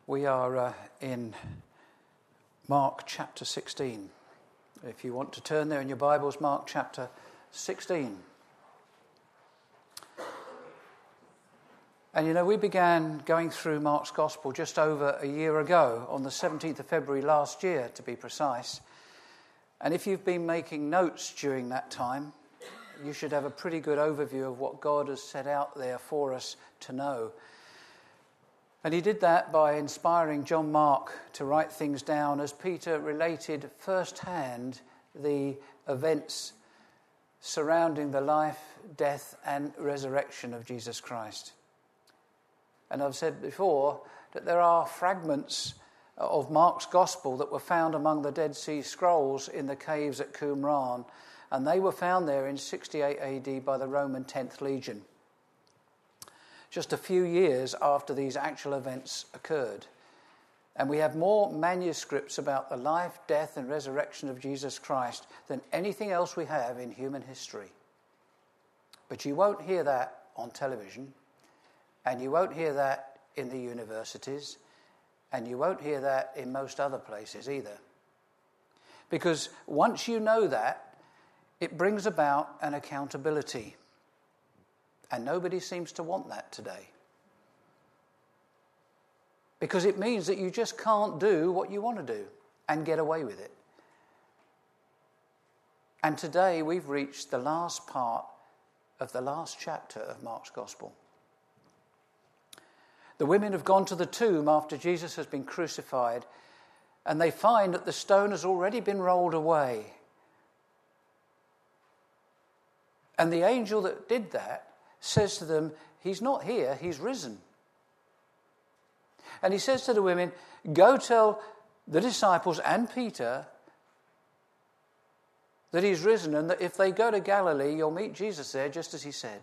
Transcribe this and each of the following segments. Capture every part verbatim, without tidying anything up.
We are uh, in Mark chapter sixteen. If you want to turn there in your Bibles, Mark chapter sixteen. And you know, we began going through Mark's Gospel just over a year ago, on the seventeenth of February last year, to be precise. And if you've been making notes during that time, you should have a pretty good overview of what God has set out there for us to know. And he did that by inspiring John Mark to write things down as Peter related firsthand the events surrounding the life, death, and resurrection of Jesus Christ. And I've said before that there are fragments of Mark's Gospel that were found among the Dead Sea Scrolls in the caves at Qumran, and they were found there in sixty-eight A D by the Roman tenth Legion, just a few years after these actual events occurred. And we have more manuscripts about the life, death, and resurrection of Jesus Christ than anything else we have in human history. But you won't hear that on television, and you won't hear that in the universities, and you won't hear that in most other places either. Because once you know that, it brings about an accountability. And nobody seems to want that today. Because it means that you just can't do what you want to do and get away with it. And today we've reached the last part of the last chapter of Mark's Gospel. The women have gone to the tomb after Jesus has been crucified, and they find that the stone has already been rolled away. And the angel that did that says to them, he's not here, he's risen. And he says to the women, go tell the disciples and Peter that he's risen, and that if they go to Galilee, you'll meet Jesus there just as he said.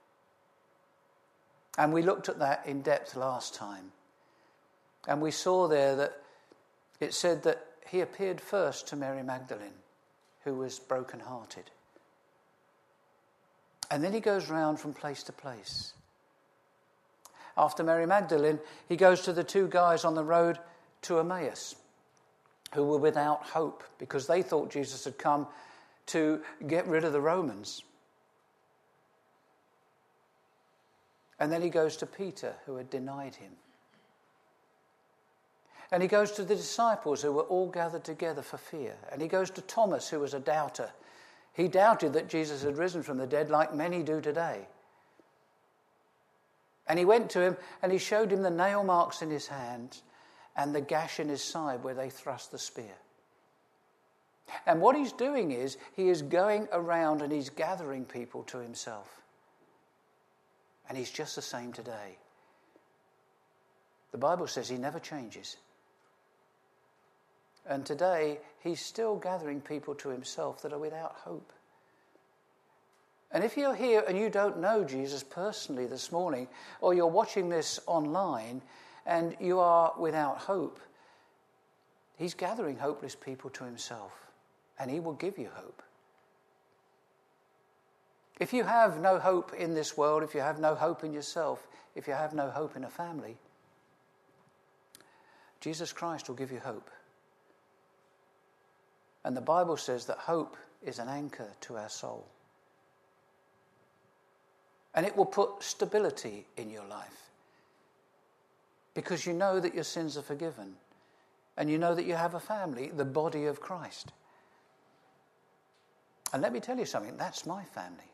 And we looked at that in depth last time. And we saw there that it said that he appeared first to Mary Magdalene, who was brokenhearted. And then he goes round from place to place. After Mary Magdalene, he goes to the two guys on the road to Emmaus, who were without hope because they thought Jesus had come to get rid of the Romans. And then he goes to Peter, who had denied him. And he goes to the disciples, who were all gathered together for fear. And he goes to Thomas, who was a doubter. He doubted that Jesus had risen from the dead like many do today. And he went to him and he showed him the nail marks in his hands and the gash in his side where they thrust the spear. And what he's doing is he is going around and he's gathering people to himself. And he's just the same today. The Bible says he never changes. And today, he's still gathering people to himself that are without hope. And if you're here and you don't know Jesus personally this morning, or you're watching this online and you are without hope, he's gathering hopeless people to himself, and he will give you hope. If you have no hope in this world, if you have no hope in yourself, if you have no hope in a family, Jesus Christ will give you hope. And the Bible says that hope is an anchor to our soul. And it will put stability in your life. Because you know that your sins are forgiven. And you know that you have a family, the body of Christ. And let me tell you something, that's my family.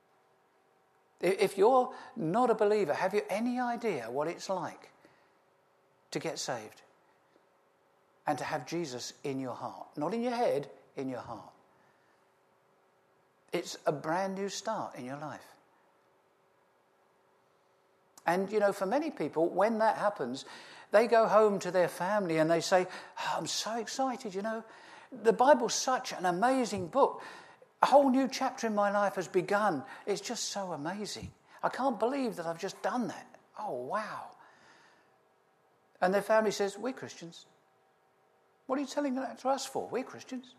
If you're not a believer, have you any idea what it's like to get saved? And to have Jesus in your heart. Not in your head, in your heart. It's a brand new start in your life. And, you know, for many people, when that happens, they go home to their family and they say, oh, I'm so excited, you know. The Bible's such an amazing book. A whole new chapter in my life has begun. It's just so amazing. I can't believe that I've just done that. Oh, wow. And their family says, we're Christians. What are you telling that to us for? We're Christians.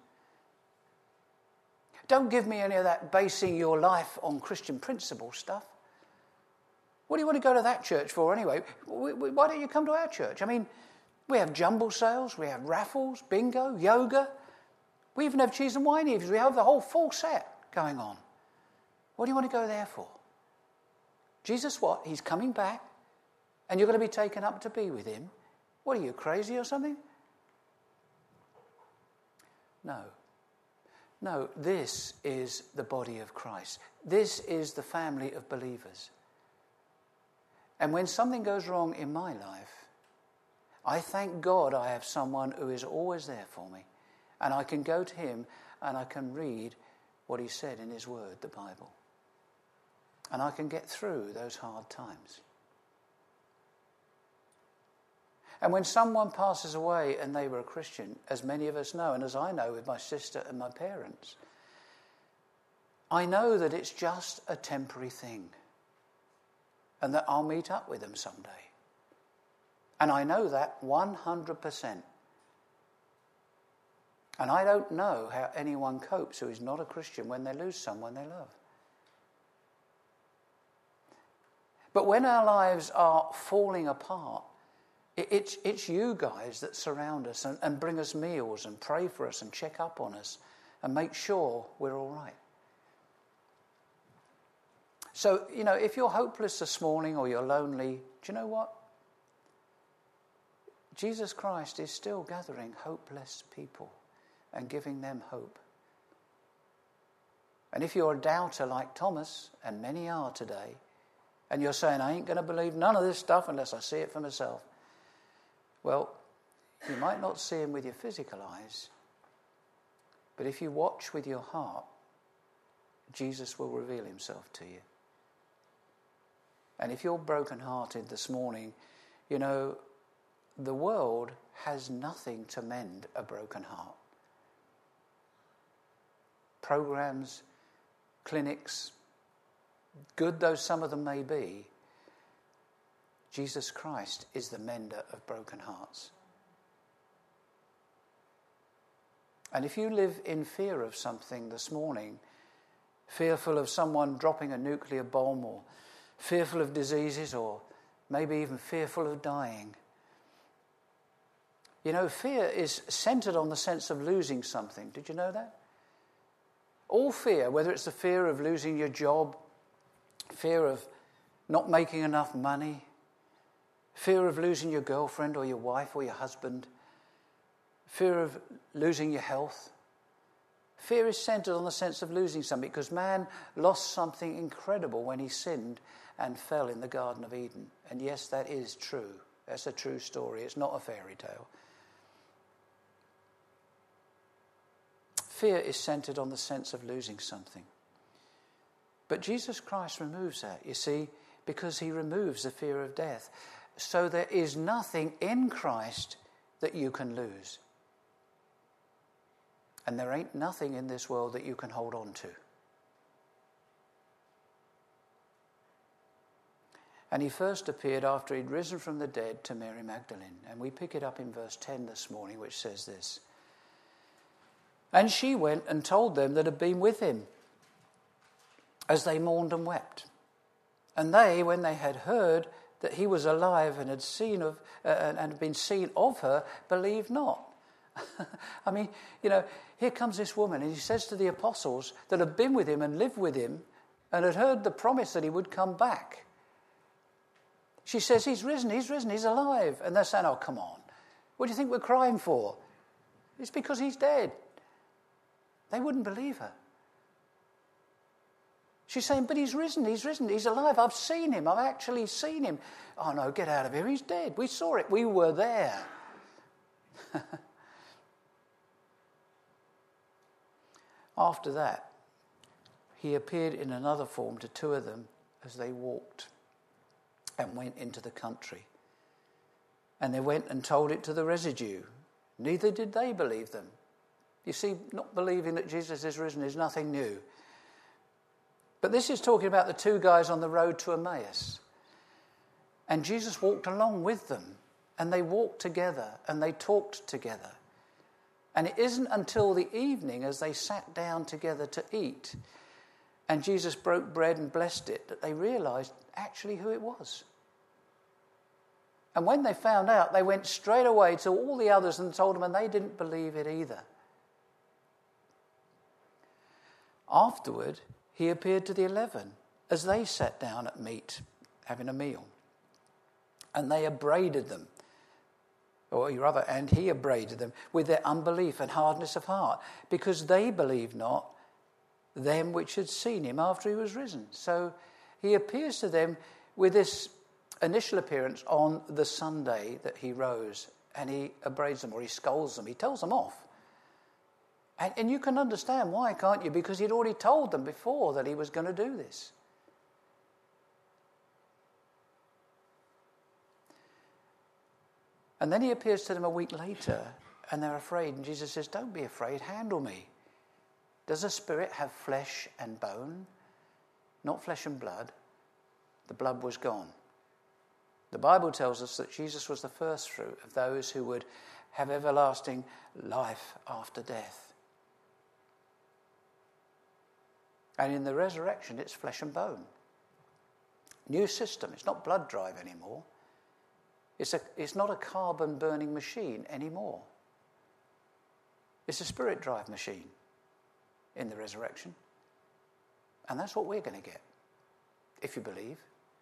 Don't give me any of that basing your life on Christian principle stuff. What do you want to go to that church for anyway? Why don't you come to our church? I mean, We have jumble sales, we have raffles, bingo, yoga. We even have cheese and wine evenings. We have the whole full set going on. What do you want to go there for? Jesus what? He's coming back and you're going to be taken up to be with him. What are you, crazy or something? No. No, this is the body of Christ. This is the family of believers. And when something goes wrong in my life, I thank God I have someone who is always there for me. And I can go to him and I can read what he said in his word, the Bible. And I can get through those hard times. And when someone passes away and they were a Christian, as many of us know, and as I know with my sister and my parents, I know that it's just a temporary thing and that I'll meet up with them someday. And I know that one hundred percent. And I don't know how anyone copes who is not a Christian when they lose someone they love. But when our lives are falling apart, It's, it's you guys that surround us and, and bring us meals and pray for us and check up on us and make sure we're all right. So, you know, if you're hopeless this morning or you're lonely, do you know what? Jesus Christ is still gathering hopeless people and giving them hope. And if you're a doubter like Thomas, and many are today, and you're saying, I ain't going to believe none of this stuff unless I see it for myself, well, you might not see him with your physical eyes, but if you watch with your heart, Jesus will reveal himself to you. And if you're brokenhearted this morning, you know, the world has nothing to mend a broken heart. Programs, clinics, good though some of them may be, Jesus Christ is the mender of broken hearts. And if you live in fear of something this morning, fearful of someone dropping a nuclear bomb, or fearful of diseases, or maybe even fearful of dying, you know, fear is centered on the sense of losing something. Did you know that? All fear, whether it's the fear of losing your job, fear of not making enough money, fear of losing your girlfriend or your wife or your husband, fear of losing your health. Fear is centered on the sense of losing something, because man lost something incredible when he sinned and fell in the Garden of Eden. And yes, that is true. That's a true story. It's not a fairy tale. Fear is centered on the sense of losing something. But Jesus Christ removes that, you see, because he removes the fear of death. So there is nothing in Christ that you can lose. And there ain't nothing in this world that you can hold on to. And he first appeared after he'd risen from the dead to Mary Magdalene. And we pick it up in verse ten this morning, which says this. And she went and told them that had been with him, as they mourned and wept. And they, when they had heard that he was alive and had seen of uh, and had been seen of her, believed not. I mean, you know, here comes this woman, and he says to the apostles that had been with him and lived with him and had heard the promise that he would come back. She says, he's risen, he's risen, he's alive. And they're saying, oh, come on. What do you think we're crying for? It's because he's dead. They wouldn't believe her. She's saying, but he's risen, he's risen, he's alive. I've seen him, I've actually seen him. Oh, no, get out of here, he's dead. We saw it, we were there. After that, he appeared in another form to two of them as they walked and went into the country. And they went and told it to the residue. Neither did they believe them. You see, not believing that Jesus is risen is nothing new. But this is talking about the two guys on the road to Emmaus. And Jesus walked along with them, and they walked together, and they talked together. And it isn't until the evening, as they sat down together to eat, and Jesus broke bread and blessed it, that they realized actually who it was. And when they found out, they went straight away to all the others and told them, and they didn't believe it either. Afterward, he appeared to the eleven as they sat down at meat, having a meal. And they upbraided them, or rather, and he upbraided them with their unbelief and hardness of heart, because they believed not them which had seen him after he was risen. So he appears to them with this initial appearance on the Sunday that he rose, and he upbraids them, or he scolds them, he tells them off. And, and you can understand why, can't you? Because he'd already told them before that he was going to do this. And then he appears to them a week later, and they're afraid. And Jesus says, don't be afraid, handle me. Does a spirit have flesh and bone? Not flesh and blood. The blood was gone. The Bible tells us that Jesus was the first fruit of those who would have everlasting life after death. And in the resurrection, it's flesh and bone. New system. It's not blood drive anymore. It's, a, it's not a carbon-burning machine anymore. It's a spirit drive machine in the resurrection. And that's what we're going to get, if you believe.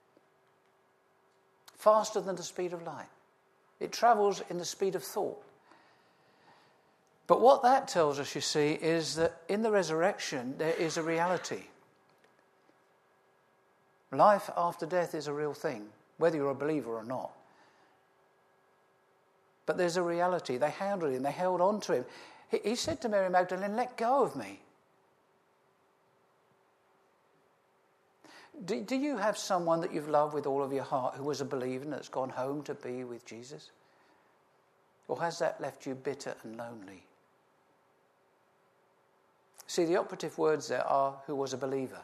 Faster than the speed of light. It travels in the speed of thought. But what that tells us, you see, is that in the resurrection there is a reality. Life after death is a real thing, whether you're a believer or not. But there's a reality. They handled him. They held on to him. He, he said to Mary Magdalene, let go of me. Do, do you have someone that you've loved with all of your heart who was a believer and that's gone home to be with Jesus? Or has that left you bitter and lonely? See, the operative words there are who was a believer.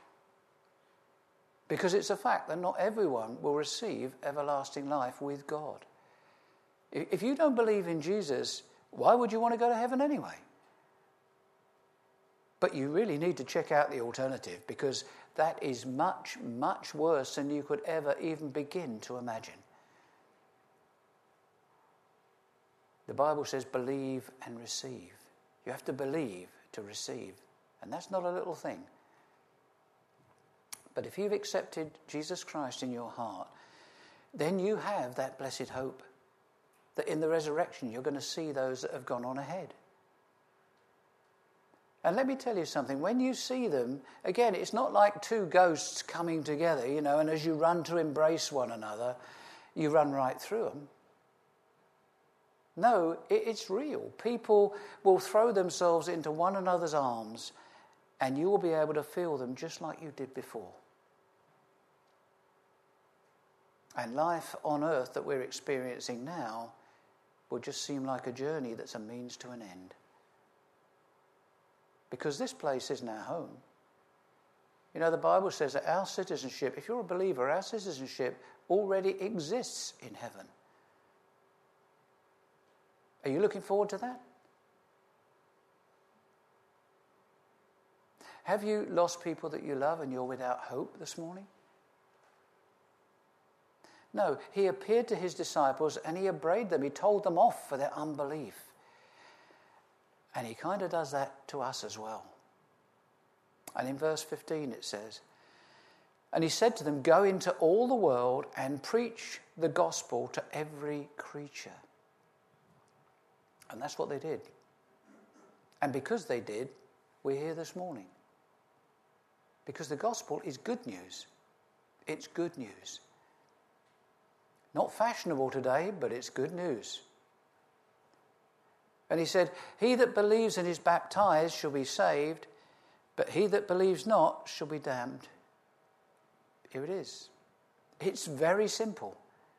Because it's a fact that not everyone will receive everlasting life with God. If you don't believe in Jesus, why would you want to go to heaven anyway? But you really need to check out the alternative, because that is much, much worse than you could ever even begin to imagine. The Bible says believe and receive. You have to believe to receive. And that's not a little thing. But if you've accepted Jesus Christ in your heart, then you have that blessed hope that in the resurrection you're going to see those that have gone on ahead. And let me tell you something, when you see them, again, it's not like two ghosts coming together, you know, and as you run to embrace one another, you run right through them. No, it, it's real. People will throw themselves into one another's arms, and you will be able to feel them just like you did before. And life on earth that we're experiencing now will just seem like a journey that's a means to an end. Because this place isn't our home. You know, the Bible says that our citizenship, if you're a believer, our citizenship already exists in heaven. Are you looking forward to that? Have you lost people that you love and you're without hope this morning? No, he appeared to his disciples and he upbraided them. He told them off for their unbelief. And he kind of does that to us as well. And in verse fifteen it says, and he said to them, go into all the world and preach the gospel to every creature. And that's what they did. And because they did, we're here this morning. Because the gospel is good news. It's good news. Not fashionable today, but it's good news. And he said, he that believes and is baptized shall be saved, but he that believes not shall be damned. Here it is. It's very simple.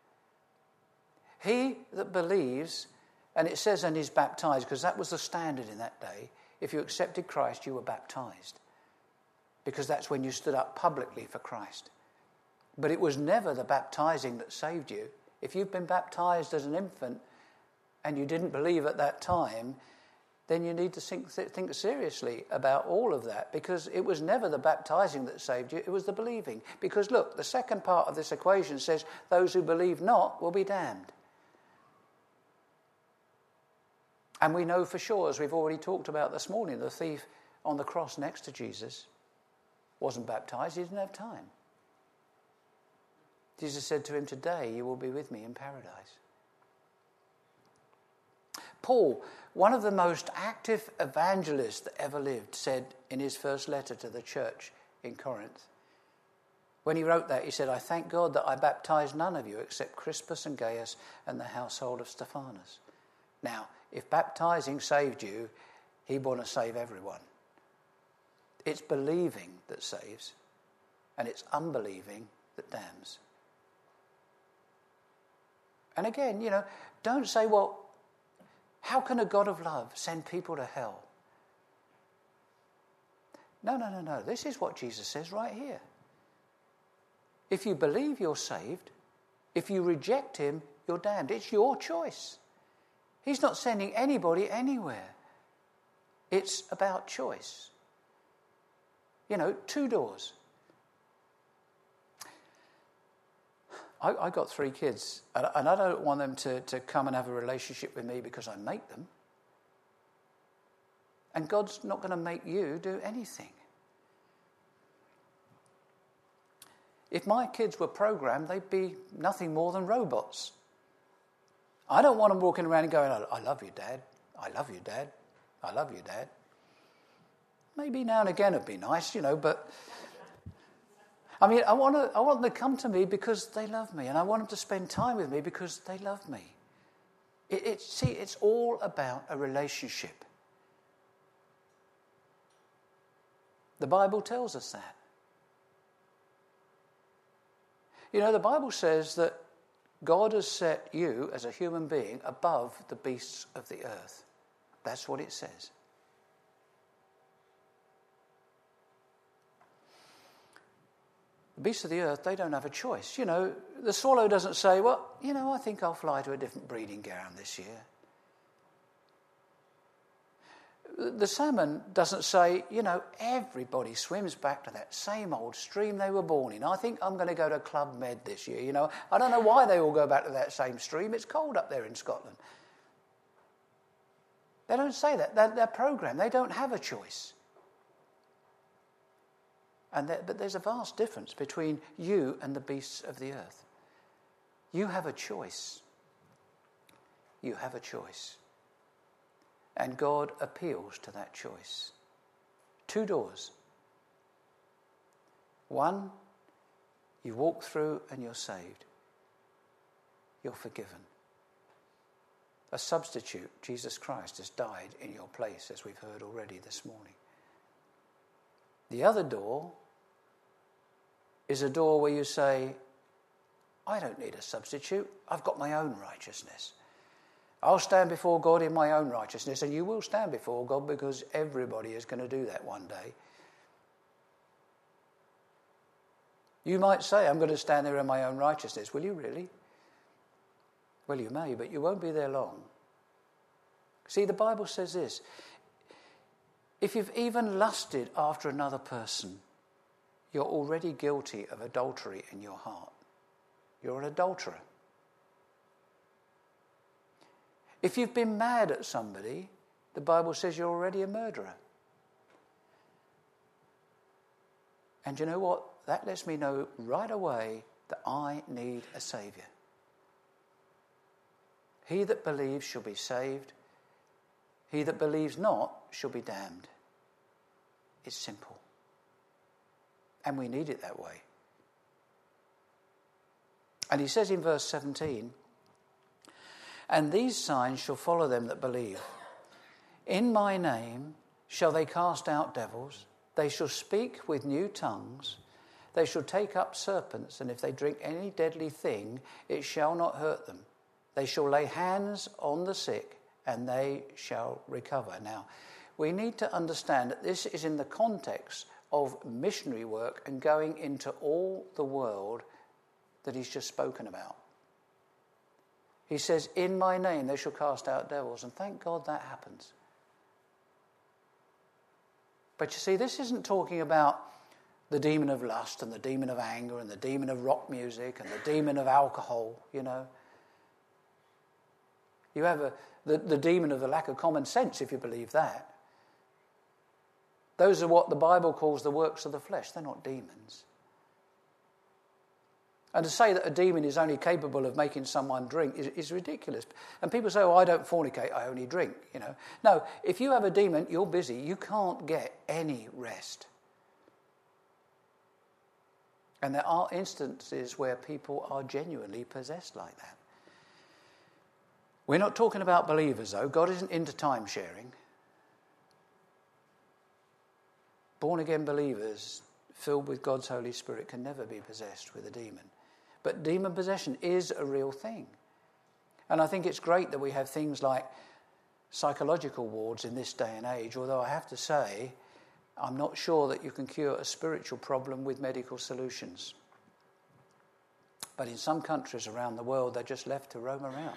He that believes, and it says and is baptized, because that was the standard in that day. If you accepted Christ, you were baptized. Because that's when you stood up publicly for Christ. But it was never the baptizing that saved you. If you've been baptized as an infant and you didn't believe at that time, then you need to think, think seriously about all of that, because it was never the baptizing that saved you, it was the believing. Because look, the second part of this equation says, those who believe not will be damned. And we know for sure, as we've already talked about this morning, the thief on the cross next to Jesus wasn't baptized, he didn't have time. Jesus said to him, today you will be with me in paradise. Paul, one of the most active evangelists that ever lived, said in his first letter to the church in Corinth, when he wrote that, he said, I thank God that I baptized none of you except Crispus and Gaius and the household of Stephanas. Now, if baptizing saved you, he want to save everyone. It's believing that saves, and it's unbelieving that damns. And again, you know, don't say, well, how can a God of love send people to hell? No, no, no, no. This is what Jesus says right here. If you believe, you're saved. If you reject him, you're damned. It's your choice. He's not sending anybody anywhere. It's about choice. You know, two doors. I, I got three kids, and, and I don't want them to, to come and have a relationship with me because I make them. And God's not going to make you do anything. If my kids were programmed, they'd be nothing more than robots. I don't want them walking around and going, I love you, Dad. I love you, Dad. I love you, Dad. Maybe now and again it'd be nice, you know, but I mean, I want to, I want them to come to me because they love me, and I want them to spend time with me because they love me. It, it, see, it's all about a relationship. The Bible tells us that. You know, the Bible says that God has set you as a human being above the beasts of the earth. That's what it says. The beasts of the earth, they don't have a choice. You know, the swallow doesn't say, well, you know, I think I'll fly to a different breeding ground this year. The salmon doesn't say, you know, everybody swims back to that same old stream they were born in. I think I'm going to go to Club Med this year. You know, I don't know why they all go back to that same stream. It's cold up there in Scotland. They don't say that. They're, they're programmed. They don't have a choice. And there, but there's a vast difference between you and the beasts of the earth. You have a choice. You have a choice. And God appeals to that choice. Two doors. One, you walk through and you're saved. You're forgiven. A substitute, Jesus Christ, has died in your place, as we've heard already this morning. The other door is a door where you say, I don't need a substitute. I've got my own righteousness. I'll stand before God in my own righteousness, and you will stand before God because everybody is going to do that one day. You might say, I'm going to stand there in my own righteousness. Will you really? Well, you may, but you won't be there long. See, the Bible says this. If you've even lusted after another person, you're already guilty of adultery in your heart. You're an adulterer. If you've been mad at somebody, the Bible says you're already a murderer. And you know what? That lets me know right away that I need a Saviour. He that believes shall be saved. He that believes not shall be damned. It's simple. And we need it that way. And he says in verse seventeen, and these signs shall follow them that believe. In my name shall they cast out devils. They shall speak with new tongues. They shall take up serpents, and if they drink any deadly thing, it shall not hurt them. They shall lay hands on the sick, and they shall recover. Now, we need to understand that this is in the context of missionary work and going into all the world that he's just spoken about. He says, in my name they shall cast out devils. And thank God that happens. But you see, this isn't talking about the demon of lust and the demon of anger and the demon of rock music and the demon of alcohol, you know. You have a, the, the demon of the lack of common sense, if you believe that. Those are what the Bible calls the works of the flesh. They're not demons. And to say that a demon is only capable of making someone drink is, is ridiculous. And people say, oh, I don't fornicate, I only drink, you know. No, if you have a demon, you're busy. You can't get any rest. And there are instances where people are genuinely possessed like that. We're not talking about believers, though. God isn't into time sharing. Born-again believers filled with God's Holy Spirit can never be possessed with a demon. But demon possession is a real thing. And I think it's great that we have things like psychological wards in this day and age, although I have to say, I'm not sure that you can cure a spiritual problem with medical solutions. But in some countries around the world, they're just left to roam around.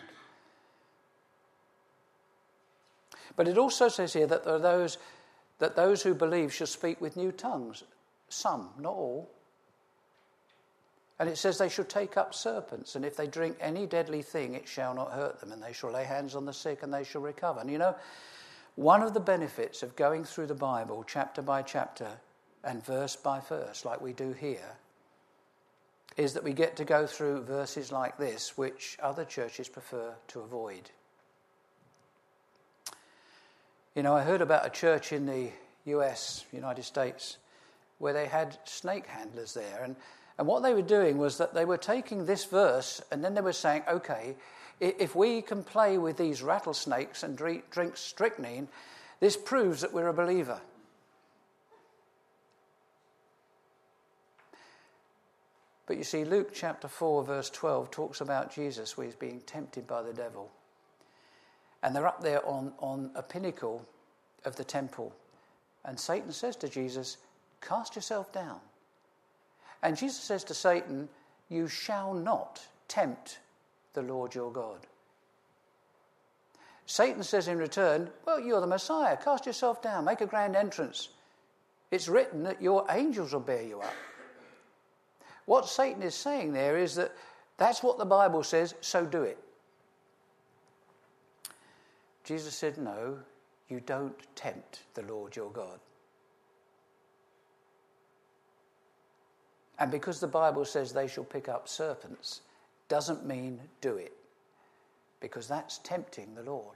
But it also says here that there are those that those who believe shall speak with new tongues. Some, not all. And it says they shall take up serpents, and if they drink any deadly thing, it shall not hurt them, and they shall lay hands on the sick, and they shall recover. And you know, one of the benefits of going through the Bible chapter by chapter and verse by verse, like we do here, is that we get to go through verses like this, which other churches prefer to avoid. You know, I heard about a church in the U S, United States, where they had snake handlers there. And, and what they were doing was that they were taking this verse and then they were saying, okay, if we can play with these rattlesnakes and drink, drink strychnine, this proves that we're a believer. But you see, Luke chapter four, verse twelve talks about Jesus where he's being tempted by the devil. And they're up there on, on a pinnacle of the temple. And Satan says to Jesus, cast yourself down. And Jesus says to Satan, you shall not tempt the Lord your God. Satan says in return, well, you're the Messiah. Cast yourself down. Make a grand entrance. It's written that your angels will bear you up. What Satan is saying there is that that's what the Bible says, so do it. Jesus said, no, you don't tempt the Lord your God. And because the Bible says they shall pick up serpents, doesn't mean do it. Because that's tempting the Lord.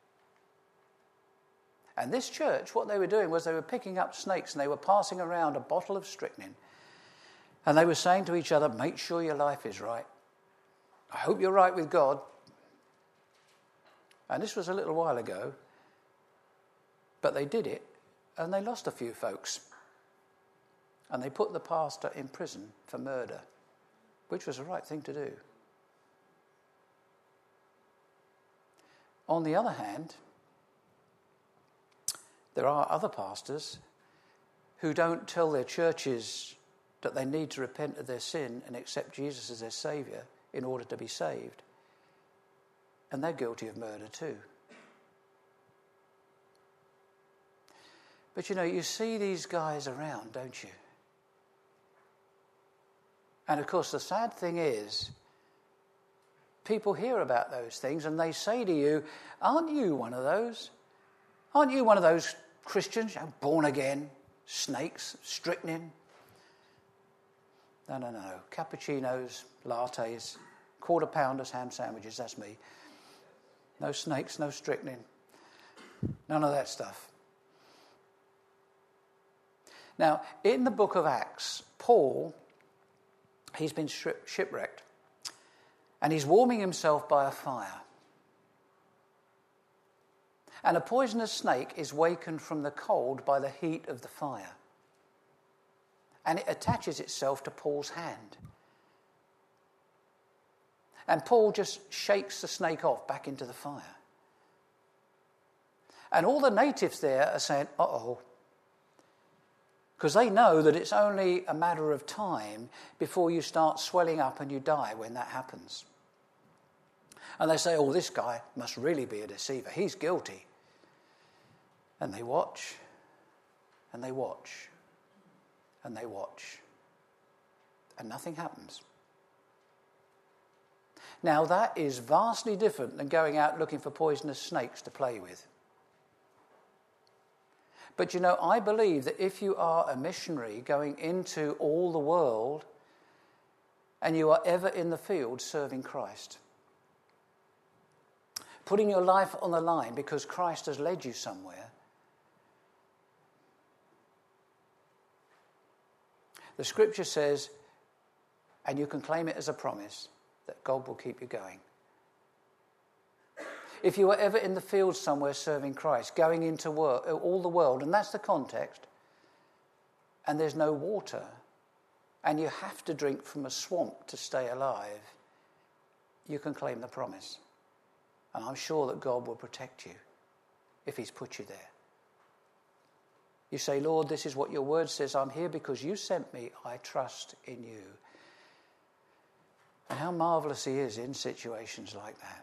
And this church, what they were doing was they were picking up snakes and they were passing around a bottle of strychnine. And they were saying to each other, make sure your life is right. I hope you're right with God. And this was a little while ago. But they did it, and they lost a few folks. And they put the pastor in prison for murder, which was the right thing to do. On the other hand, there are other pastors who don't tell their churches that they need to repent of their sin and accept Jesus as their Saviour in order to be saved. And they're guilty of murder too. But you know, you see these guys around, don't you? And of course, the sad thing is, people hear about those things and they say to you, aren't you one of those? Aren't you one of those Christians, you know, born again, snakes, strychnine? No, no, no. Cappuccinos, lattes, quarter pounders, ham sandwiches, that's me. No snakes, no strychnine. None of that stuff. Now, in the book of Acts, Paul, he's been shipwrecked. And he's warming himself by a fire. And a poisonous snake is wakened from the cold by the heat of the fire. And it attaches itself to Paul's hand. And Paul just shakes the snake off back into the fire. And all the natives there are saying, uh-oh. Because they know that it's only a matter of time before you start swelling up and you die when that happens. And they say, oh, this guy must really be a deceiver. He's guilty. And they watch. And they watch. And they watch. And nothing happens. Now that is vastly different than going out looking for poisonous snakes to play with. But you know, I believe that if you are a missionary going into all the world and you are ever in the field serving Christ, putting your life on the line because Christ has led you somewhere, the scripture says, and you can claim it as a promise, that God will keep you going. If you are ever in the field somewhere serving Christ, going into work, all the world, and that's the context, and there's no water, and you have to drink from a swamp to stay alive, you can claim the promise. And I'm sure that God will protect you if he's put you there. You say, Lord, this is what your word says. I'm here because you sent me. I trust in you. And how marvelous he is in situations like that.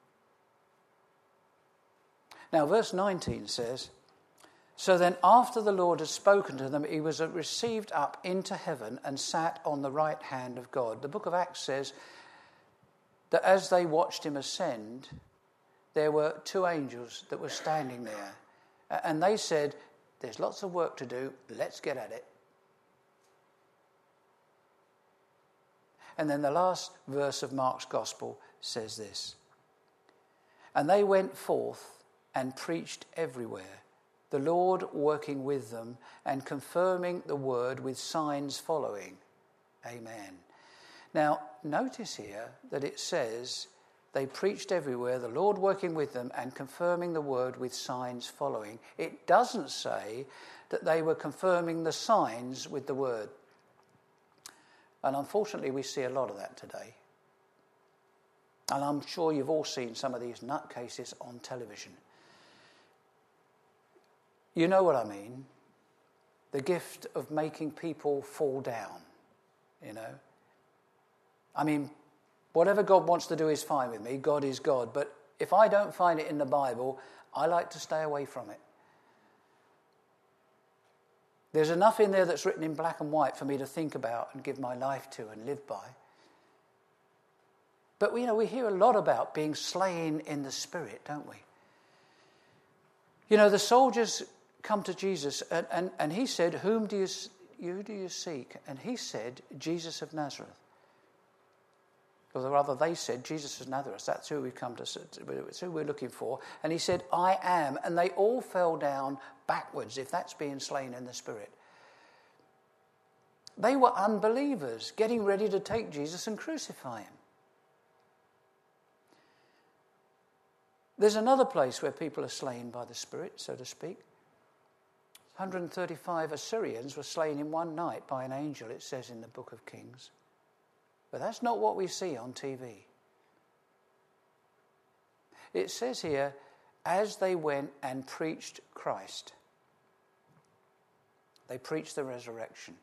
Now, verse nineteen says, so then after the Lord had spoken to them, he was received up into heaven and sat on the right hand of God. The book of Acts says that as they watched him ascend, there were two angels that were standing there. And they said, there's lots of work to do, let's get at it. And then the last verse of Mark's Gospel says this. And they went forth and preached everywhere, the Lord working with them and confirming the word with signs following. Amen. Now, notice here that it says they preached everywhere, the Lord working with them and confirming the word with signs following. It doesn't say that they were confirming the signs with the word. And unfortunately, we see a lot of that today. And I'm sure you've all seen some of these nutcases on television. You know what I mean? The gift of making people fall down, you know. I mean, whatever God wants to do is fine with me. God is God. But if I don't find it in the Bible, I like to stay away from it. There's enough in there that's written in black and white for me to think about and give my life to and live by. But, you know, we hear a lot about being slain in the spirit, don't we? You know, the soldiers come to Jesus and, and, and he said, whom do you, you do you seek? And he said, Jesus of Nazareth. Or rather, they said, Jesus of Nazareth. That's who we've come to, it's who we're looking for. And he said, I am. And they all fell down backwards, if that's being slain in the spirit. They were unbelievers, getting ready to take Jesus and crucify him. There's another place where people are slain by the Spirit, so to speak. one hundred thirty-five Assyrians were slain in one night by an angel, it says in the book of Kings. But that's not what we see on T V. It says here, as they went and preached Christ, they preached the resurrection.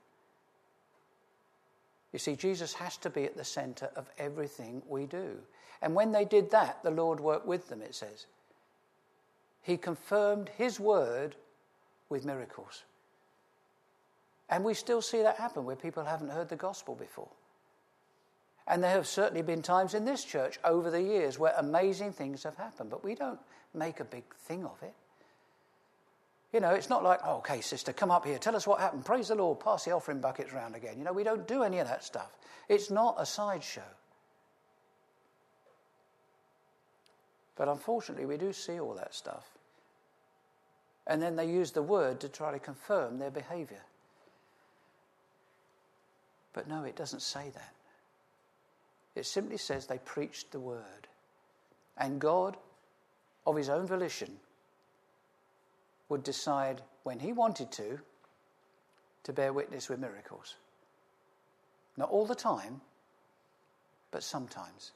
You see, Jesus has to be at the centre of everything we do. And when they did that, the Lord worked with them, it says. He confirmed his word with miracles. And we still see that happen where people haven't heard the gospel before. And there have certainly been times in this church over the years where amazing things have happened, but we don't make a big thing of it. You know, it's not like, oh, okay, sister, come up here, tell us what happened. Praise the Lord, pass the offering buckets round again. You know, we don't do any of that stuff. It's not a sideshow. But unfortunately, we do see all that stuff. And then they use the word to try to confirm their behaviour. But no, it doesn't say that. It simply says they preached the word. And God, of his own volition, would decide when he wanted to, to bear witness with miracles. Not all the time, but sometimes.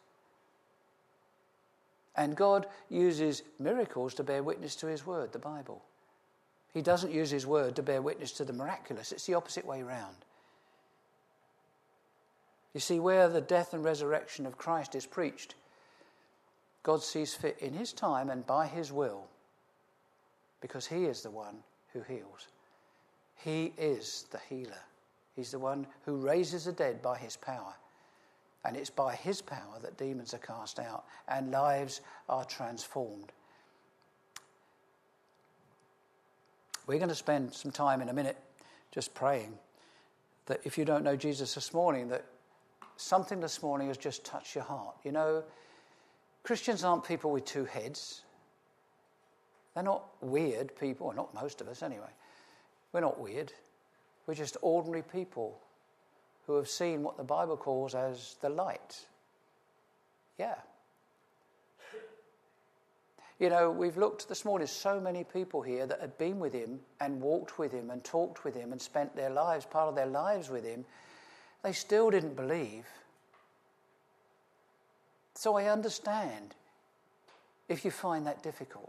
And God uses miracles to bear witness to his word, the Bible. He doesn't use his word to bear witness to the miraculous. It's the opposite way round. You see, where the death and resurrection of Christ is preached, God sees fit in his time and by his will, because he is the one who heals. He is the healer. He's the one who raises the dead by his power. And it's by his power that demons are cast out and lives are transformed. We're going to spend some time in a minute just praying that if you don't know Jesus this morning, that something this morning has just touched your heart. You know, Christians aren't people with two heads. They're not weird people, or not most of us anyway. We're not weird. We're just ordinary people who have seen what the Bible calls as the light. Yeah. You know, we've looked this morning, so many people here that had been with him and walked with him and talked with him and spent their lives, part of their lives with him. They still didn't believe. So I understand if you find that difficult.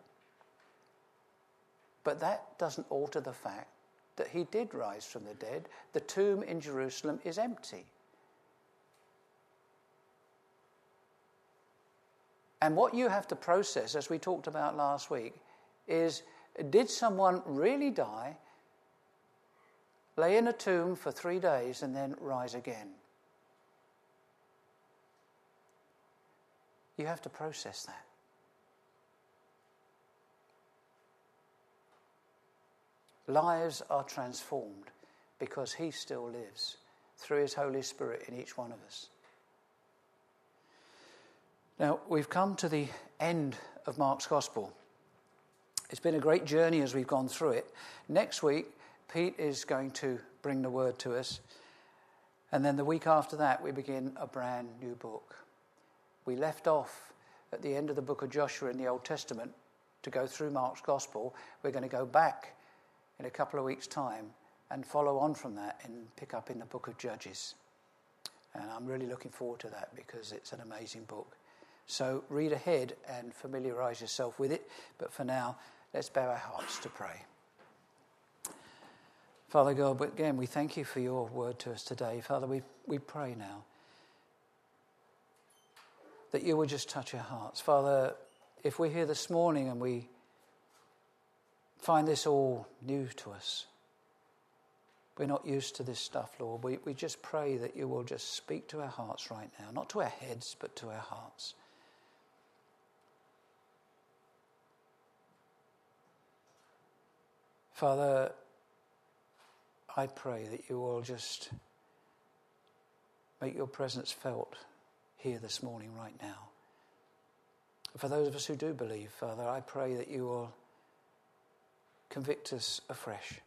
But that doesn't alter the fact that he did rise from the dead. The tomb in Jerusalem is empty. And what you have to process, as we talked about last week, is, did someone really die, lay in a tomb for three days and then rise again? You have to process that. Lives are transformed because he still lives through his Holy Spirit in each one of us. Now, we've come to the end of Mark's Gospel. It's been a great journey as we've gone through it. Next week, Pete is going to bring the word to us. And then the week after that, we begin a brand new book. We left off at the end of the book of Joshua in the Old Testament to go through Mark's Gospel. We're going to go back in a couple of weeks' time and follow on from that and pick up in the book of Judges. And I'm really looking forward to that because it's an amazing book. So read ahead and familiarise yourself with it. But for now, let's bow our hearts to pray. Father God, but again, we thank you for your word to us today. Father, we, we pray now that you would just touch our hearts. Father, if we're here this morning and we find this all new to us, we're not used to this stuff, Lord. We, we just pray that you will just speak to our hearts right now, not to our heads, but to our hearts. Father, I pray that you will just make your presence felt here this morning right now. For those of us who do believe, Father, I pray that you will convict us afresh.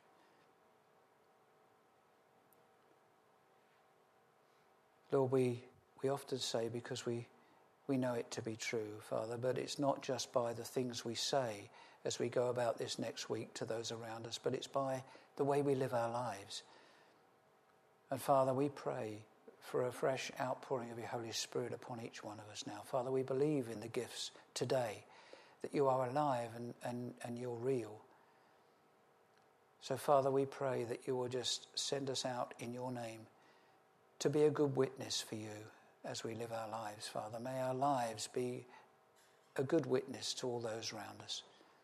Lord, we, we often say because we, we know it to be true, Father, but it's not just by the things we say as we go about this next week to those around us, but it's by the way we live our lives. And Father, we pray for a fresh outpouring of your Holy Spirit upon each one of us now. Father, we believe in the gifts today, that you are alive and, and, and you're real. So, Father, we pray that you will just send us out in your name to be a good witness for you as we live our lives, Father. May our lives be a good witness to all those around us.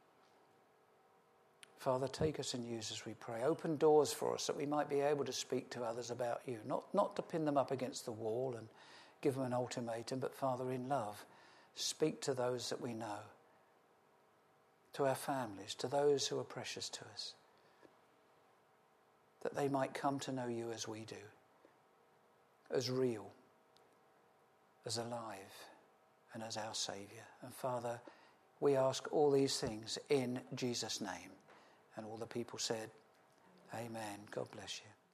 Father, take us and use us, we pray. Open doors for us that we might be able to speak to others about you, not, not to pin them up against the wall and give them an ultimatum, but, Father, in love, speak to those that we know, to our families, to those who are precious to us, that they might come to know you as we do, as real, as alive, and as our Saviour. And Father, we ask all these things in Jesus' name. And all the people said, amen. God bless you.